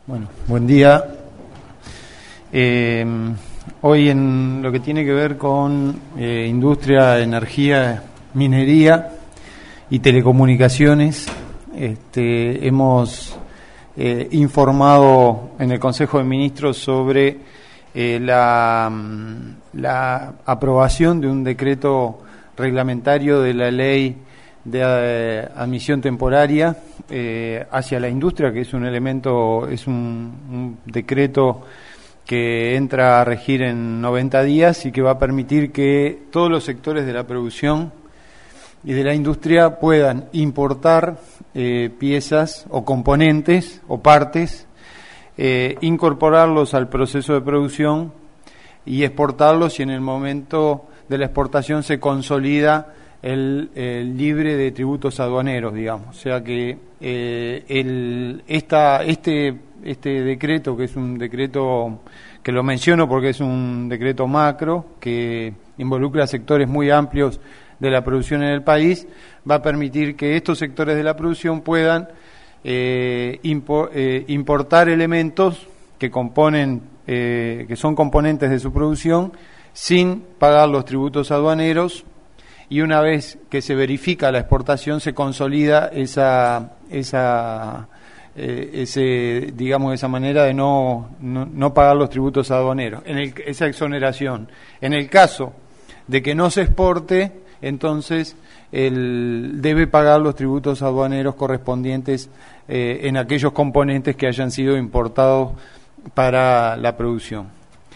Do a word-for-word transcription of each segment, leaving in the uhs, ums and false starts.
Bueno, buen día. Eh, hoy en lo que tiene que ver con eh, industria, energía, minería y telecomunicaciones, este, hemos eh, informado en el Consejo de Ministros sobre eh, la, la aprobación de un decreto reglamentario de la ley de eh, admisión temporaria eh, hacia la industria, que es un elemento, es un, un decreto que entra a regir en noventa días y que va a permitir que todos los sectores de la producción y de la industria puedan importar eh, piezas o componentes o partes, eh, incorporarlos al proceso de producción y exportarlos, y en el momento de la exportación se consolida El, el libre de tributos aduaneros, digamos. O sea que eh, el, esta, este, este decreto, que es un decreto que lo menciono porque es un decreto macro, que involucra sectores muy amplios de la producción en el país, va a permitir que estos sectores de la producción puedan eh, impo, eh, importar elementos que componen, eh, que son componentes de su producción, sin pagar los tributos aduaneros. Y una vez que se verifica la exportación, se consolida esa, esa, eh, ese, digamos, esa manera de no, no, no pagar los tributos aduaneros, en el, esa exoneración. En el caso de que no se exporte, entonces el, debe pagar los tributos aduaneros correspondientes eh, en aquellos componentes que hayan sido importados para la producción.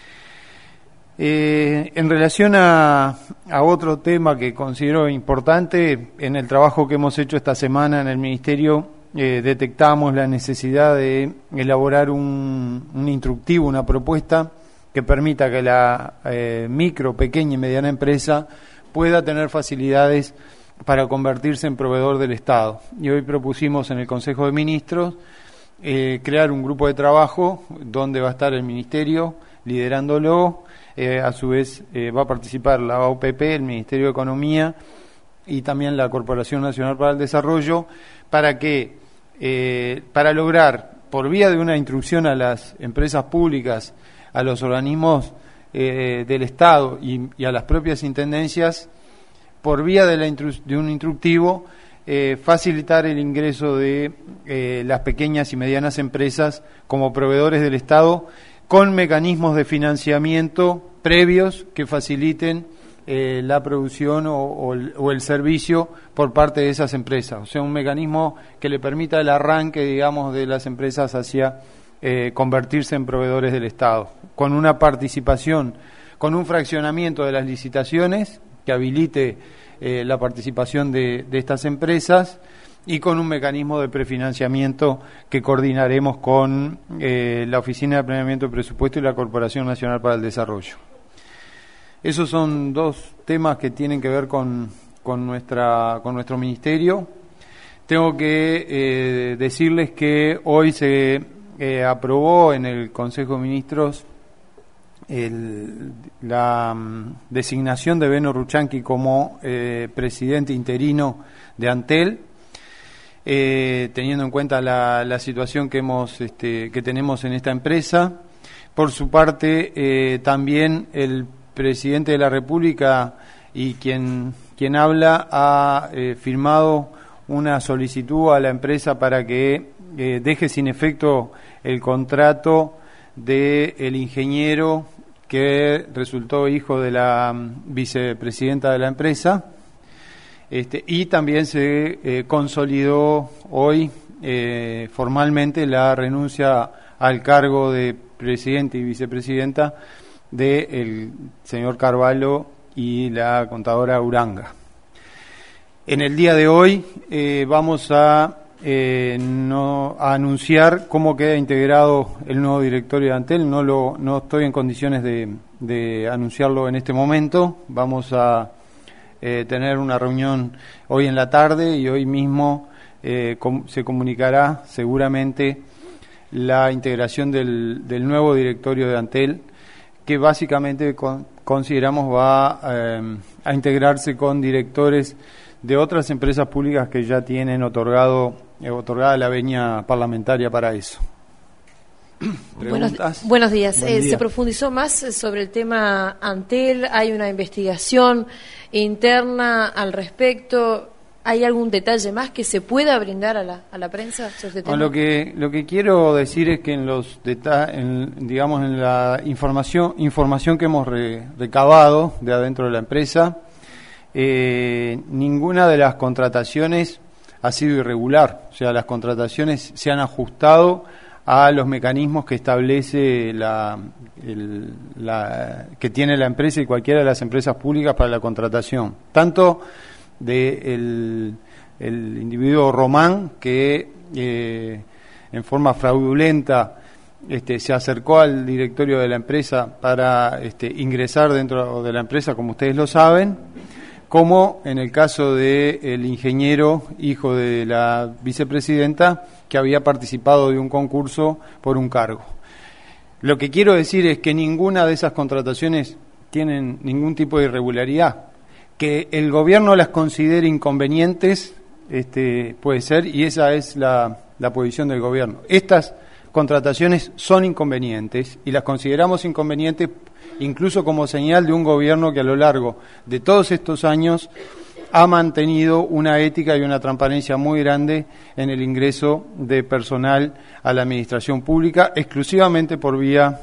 Eh, en relación a, a otro tema que considero importante, en el trabajo que hemos hecho esta semana en el Ministerio, eh, detectamos la necesidad de elaborar un, un instructivo, una propuesta que permita que la eh, micro, pequeña y mediana empresa pueda tener facilidades para convertirse en proveedor del Estado. Y hoy propusimos en el Consejo de Ministros eh, crear un grupo de trabajo donde va a estar el Ministerio liderándolo. Eh, a su vez eh, va a participar la O P P, el Ministerio de Economía y también la Corporación Nacional para el Desarrollo, para que eh, para lograr, por vía de una instrucción a las empresas públicas, a los organismos eh, del Estado y, y a las propias intendencias, por vía de, la intru- de un instructivo, eh, facilitar el ingreso de eh, las pequeñas y medianas empresas como proveedores del Estado, con mecanismos de financiamiento previos que faciliten eh, la producción o, o, el, o el servicio por parte de esas empresas. O sea, un mecanismo que le permita el arranque, digamos, de las empresas hacia eh, convertirse en proveedores del Estado, con una participación, con un fraccionamiento de las licitaciones que habilite eh, la participación de, de estas empresas, y con un mecanismo de prefinanciamiento que coordinaremos con eh, la Oficina de Planeamiento de Presupuesto y la Corporación Nacional para el Desarrollo. Esos son dos temas que tienen que ver con, con, nuestra, con nuestro ministerio. Tengo que eh, decirles que hoy se eh, aprobó en el Consejo de Ministros el, la um, designación de Beno Ruchanqui como eh, presidente interino de Antel. Eh, teniendo en cuenta la, la situación que hemos este, que tenemos en esta empresa. Por su parte, eh, también el presidente de la República y quien quien habla ha eh, firmado una solicitud a la empresa para que eh, deje sin efecto el contrato de el ingeniero que resultó hijo de la um, vicepresidenta de la empresa. Este, y también se eh, consolidó hoy eh, formalmente la renuncia al cargo de presidente y vicepresidenta del señor Carvalho y la contadora Uranga. En el día de hoy eh, vamos a, eh, no, a anunciar cómo queda integrado el nuevo directorio de Antel. No, lo, no estoy en condiciones de, de anunciarlo en este momento. Vamos a Eh, tener una reunión hoy en la tarde y hoy mismo eh, com- se comunicará seguramente la integración del, del nuevo directorio de Antel, que básicamente con- consideramos va eh, a integrarse con directores de otras empresas públicas que ya tienen otorgado eh, otorgada la venia parlamentaria para eso. Buenos, buenos días. Buen eh, día. Se profundizó más sobre el tema Antel, hay una investigación interna al respecto. ¿Hay algún detalle más que se pueda brindar a la, a la prensa sobre este tema? No, lo que lo que quiero decir es que en los deta en, digamos en la información información que hemos re, recabado de adentro de la empresa, eh, ninguna de las contrataciones ha sido irregular. O sea, las contrataciones se han ajustado a los mecanismos que establece la, el, la que tiene la empresa y cualquiera de las empresas públicas para la contratación. Tanto de el, el individuo Román, que eh, en forma fraudulenta este, se acercó al directorio de la empresa para este, ingresar dentro de la empresa, como ustedes lo saben, como en el caso del ingeniero, hijo de la vicepresidenta, que había participado de un concurso por un cargo. Lo que quiero decir es que ninguna de esas contrataciones tienen ningún tipo de irregularidad. Que el gobierno las considere inconvenientes, este, puede ser, y esa es la, la posición del gobierno. Estas contrataciones son inconvenientes y las consideramos inconvenientes incluso como señal de un gobierno que a lo largo de todos estos años ha mantenido una ética y una transparencia muy grande en el ingreso de personal a la administración pública, exclusivamente por vía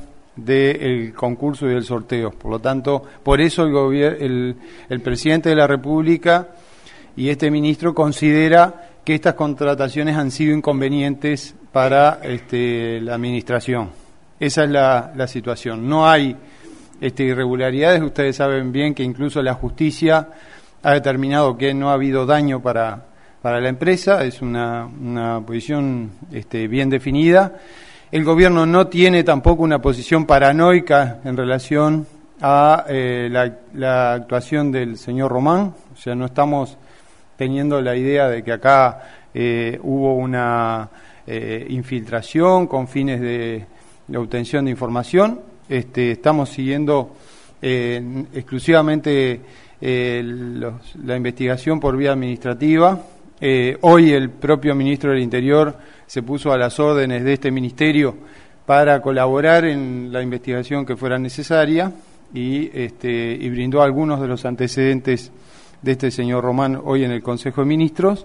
del concurso y del sorteo. Por lo tanto, por eso el, gobier- el, el presidente de la República y este ministro considera que estas contrataciones han sido inconvenientes para este, la administración. Esa es la, la situación. No hay este, irregularidades. Ustedes saben bien que incluso la justicia ha determinado que no ha habido daño para, para la empresa. Es una, una posición este, bien definida. El gobierno no tiene tampoco una posición paranoica en relación a eh, la, la actuación del señor Román. O sea, no estamos teniendo la idea de que acá eh, hubo una eh, infiltración con fines de, de obtención de información. Este, estamos siguiendo eh, exclusivamente eh, los, la investigación por vía administrativa. Eh, hoy el propio ministro del Interior se puso a las órdenes de este ministerio para colaborar en la investigación que fuera necesaria y, este, y brindó algunos de los antecedentes de este señor Román hoy en el Consejo de Ministros.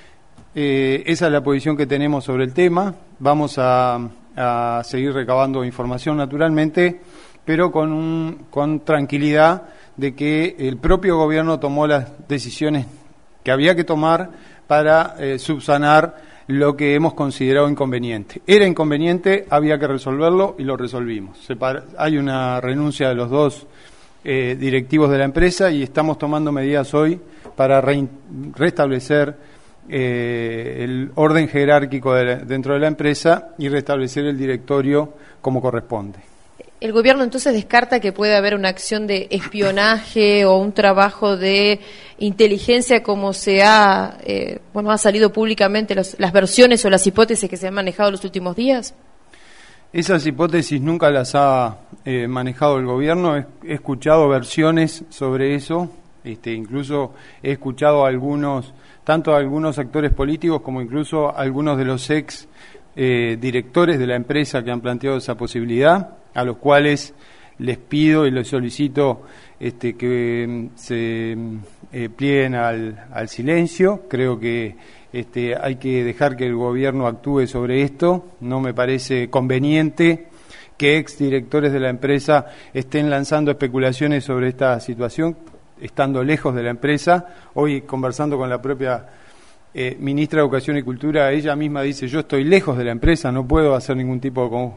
Eh, esa es la posición que tenemos sobre el tema. Vamos a, a seguir recabando información naturalmente, pero con, un, con tranquilidad de que el propio gobierno tomó las decisiones que había que tomar para eh, subsanar lo que hemos considerado inconveniente. Era inconveniente, había que resolverlo y lo resolvimos. Separa- hay una renuncia de los dos eh, directivos de la empresa y estamos tomando medidas hoy para rein- restablecer eh, el orden jerárquico de la- dentro de la empresa y restablecer el directorio como corresponde. ¿El gobierno entonces descarta que pueda haber una acción de espionaje o un trabajo de inteligencia como se ha, eh, bueno, ha salido públicamente los, las versiones o las hipótesis que se han manejado los últimos días? Esas hipótesis nunca las ha eh, manejado el gobierno. He, he escuchado versiones sobre eso, este, incluso he escuchado a algunos, tanto a algunos actores políticos como incluso a algunos de los ex eh, directores de la empresa que han planteado esa posibilidad, a los cuales les pido y les solicito este, que se eh, plieguen al, al silencio. Creo que este, hay que dejar que el gobierno actúe sobre esto. No me parece conveniente que exdirectores de la empresa estén lanzando especulaciones sobre esta situación, estando lejos de la empresa. Hoy, conversando con la propia eh, ministra de Educación y Cultura, ella misma dice: yo estoy lejos de la empresa, no puedo hacer ningún tipo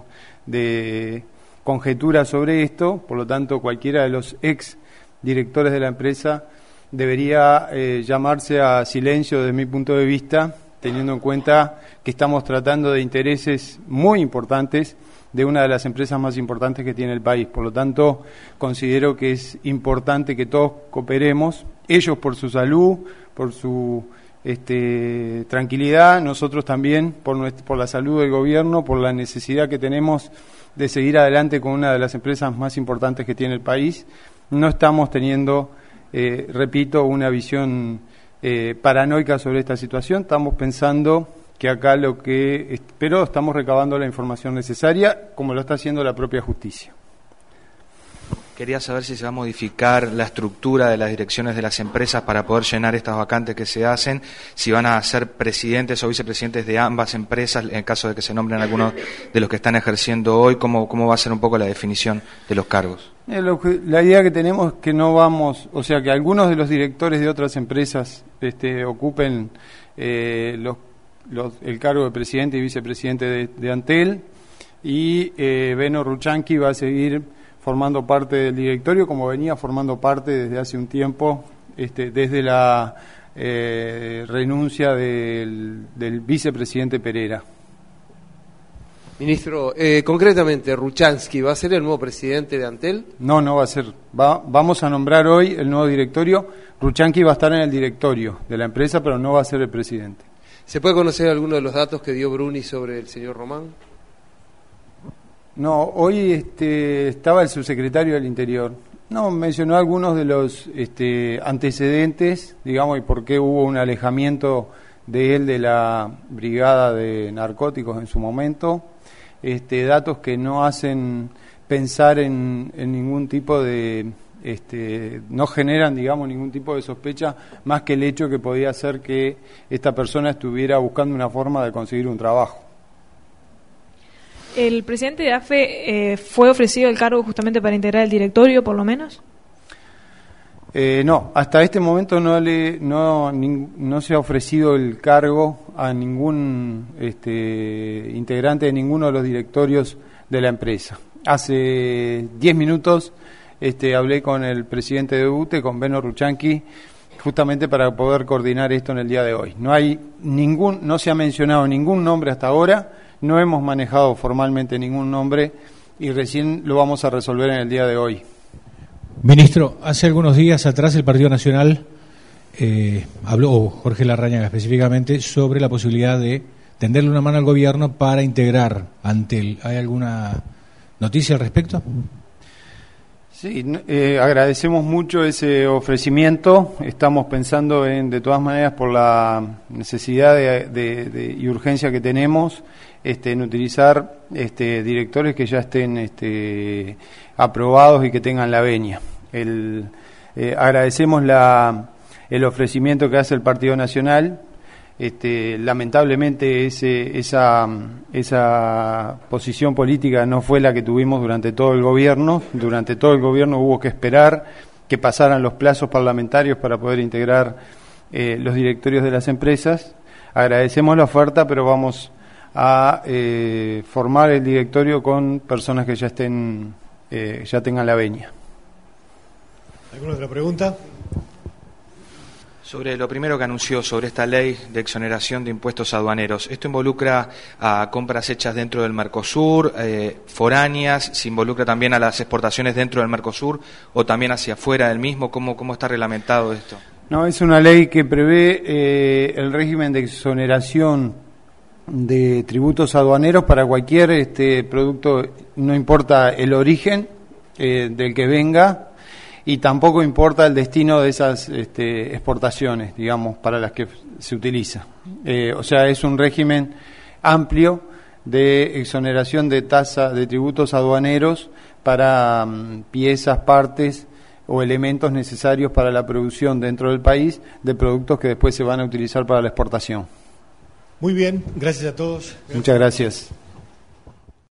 de conjetura sobre esto. Por lo tanto, cualquiera de los ex directores de la empresa debería eh, llamarse a silencio desde mi punto de vista, teniendo en cuenta que estamos tratando de intereses muy importantes de una de las empresas más importantes que tiene el país. Por lo tanto, considero que es importante que todos cooperemos, ellos por su salud, por su este, tranquilidad, nosotros también por, nuestra, por la salud del gobierno, por la necesidad que tenemos de seguir adelante con una de las empresas más importantes que tiene el país. No estamos teniendo, eh, repito, una visión eh, paranoica sobre esta situación. Estamos pensando que acá lo que... Pero estamos recabando la información necesaria, como lo está haciendo la propia justicia. Quería saber si se va a modificar la estructura de las direcciones de las empresas para poder llenar estas vacantes que se hacen, si van a ser presidentes o vicepresidentes de ambas empresas, en caso de que se nombren algunos de los que están ejerciendo hoy, ¿cómo, cómo va a ser un poco la definición de los cargos? Eh, lo que, la idea que tenemos es que no vamos, o sea, que algunos de los directores de otras empresas este, ocupen eh, los, los, el cargo de presidente y vicepresidente de, de Antel, y eh, Beno Ruchanqui va a seguir formando parte del directorio, como venía formando parte desde hace un tiempo, este, desde la eh, renuncia del, del vicepresidente Pereira. Ministro, eh, concretamente, ¿Ruchansky va a ser el nuevo presidente de Antel? No, no va a ser. Va, vamos a nombrar hoy el nuevo directorio. Ruchansky va a estar en el directorio de la empresa, pero no va a ser el presidente. ¿Se puede conocer alguno de los datos que dio Bruni sobre el señor Román? No, hoy este, estaba el subsecretario del Interior. No, mencionó algunos de los este, antecedentes, digamos, y por qué hubo un alejamiento de él de la brigada de narcóticos en su momento. Este, datos que no hacen pensar en, en ningún tipo de... Este, no generan, digamos, ningún tipo de sospecha, más que el hecho que podía ser que esta persona estuviera buscando una forma de conseguir un trabajo. ¿El presidente de A F E eh, fue ofrecido el cargo justamente para integrar el directorio, por lo menos? Eh, no, hasta este momento no le no, ni, no se ha ofrecido el cargo a ningún este, integrante de ninguno de los directorios de la empresa. Hace diez minutos este, hablé con el presidente de U T E, con Beno Ruchanqui, justamente para poder coordinar esto en el día de hoy. No hay ningún, no se ha mencionado ningún nombre hasta ahora. No hemos manejado formalmente ningún nombre y recién lo vamos a resolver en el día de hoy. Ministro, hace algunos días atrás el Partido Nacional eh, habló, Jorge Larrañaga específicamente, sobre la posibilidad de tenderle una mano al gobierno para integrar Antel. ¿Hay alguna noticia al respecto? Sí, eh, agradecemos mucho ese ofrecimiento. Estamos pensando en, de todas maneras, por la necesidad de, de, de, y urgencia que tenemos, este, en utilizar este, directores que ya estén este, aprobados y que tengan la venia. El, eh, agradecemos la, el ofrecimiento que hace el Partido Nacional. Este, lamentablemente ese, esa, esa posición política no fue la que tuvimos durante todo el gobierno. Durante todo el gobierno hubo que esperar que pasaran los plazos parlamentarios para poder integrar eh, los directorios de las empresas. Agradecemos la oferta, pero vamos a eh, formar el directorio con personas que ya estén eh, ya tengan la venia. ¿Alguna otra pregunta? Sobre lo primero que anunció, sobre esta ley de exoneración de impuestos aduaneros, ¿esto involucra a compras hechas dentro del Mercosur, eh, foráneas, se involucra también a las exportaciones dentro del Mercosur o también hacia afuera del mismo? ¿Cómo, cómo está reglamentado esto? No, es una ley que prevé eh, el régimen de exoneración de tributos aduaneros para cualquier este producto, no importa el origen eh, del que venga, y tampoco importa el destino de esas este, exportaciones, digamos, para las que se utiliza. Eh, o sea, es un régimen amplio de exoneración de tasa de tributos aduaneros para um, piezas, partes o elementos necesarios para la producción dentro del país de productos que después se van a utilizar para la exportación. Muy bien, gracias a todos. Muchas gracias.